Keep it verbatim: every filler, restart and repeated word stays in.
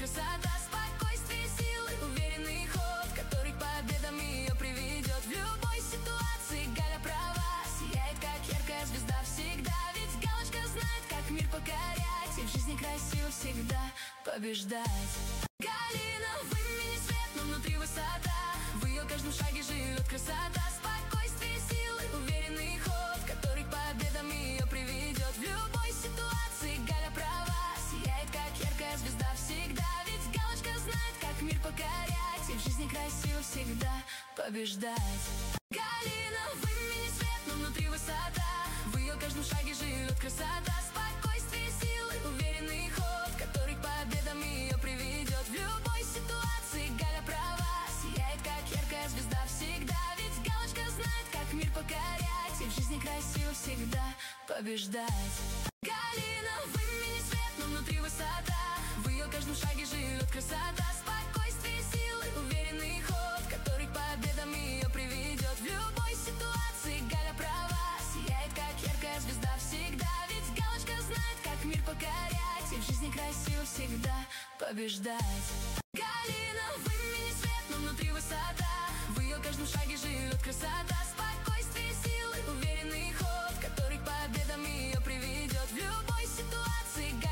красота, спокойствие, силы, уверенный ход, который к победам ее приведет. В любой ситуации Галя права, сияет как яркая звезда всегда. Ведь Галочка знает, как мир покорять, и в жизни красиво всегда побеждать. Галина в имени свет, но внутри высота, в ее каждом шаге живет красота, спокойствие, силы, уверенный ход, который к победам ее приведет. В любой ситуации Галя права, сияет как яркая звезда всегда. Ведь Галочка знает, как мир покорять, и в жизни красиво всегда побеждать. Галина в имени свет, но внутри высота, в ее каждом шаге живет красота, спокойствие, силы, уверенный ход, который к победам ее приведет. В любой ситуации Галя права, сияет как яркая звезда всегда. Ведь Галочка знает, как мир покорять, и в жизни красиво всегда побеждать. Галина в имени свет, но внутри высота, в ее каждом шаге живет красота, спокойствие, силы, уверенный ход, который к победам ее приведет. В любой ситуации Галя права, сияет как яркая звезда всегда. Ведь Галочка знает, как мир покорять, и в жизни красиво всегда побеждать. Галина в имени свет, но внутри высота,